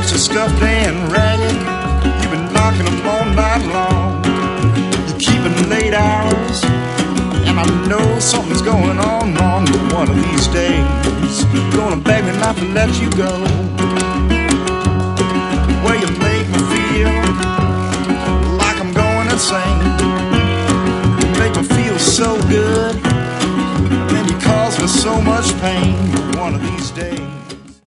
boots are scuffed and ragged. You've been knocking them all night long. You're keeping late hours, and I know something's going on wrong. But one of these days, you're gonna beg me not to let you go. Well, you make me feel like I'm going insane. You make me feel so good, and you cause me so much pain. One of these days